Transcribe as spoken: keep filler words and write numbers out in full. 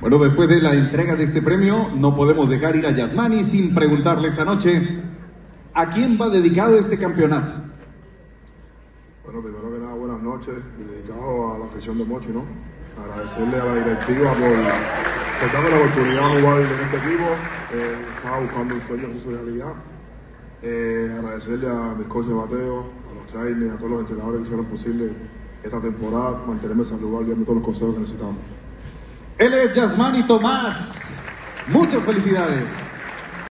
Bueno, después de la entrega de este premio, no podemos dejar ir a Yasmani sin preguntarle esta noche, ¿a quién va dedicado este campeonato? Bueno, primero que nada, buenas noches, y dedicado a la afición de Mochi, ¿no? Agradecerle a la directiva por, por darme la oportunidad de jugar en este equipo. Eh, estaba buscando un sueño que hizo realidad. Eh, agradecerle a mis coaches de bateo, a los trainers, a todos los entrenadores que hicieron posible esta temporada, mantenerme saludable y darme todos los consejos que necesitaba. Él es Yasmani Tomás. Muchas felicidades.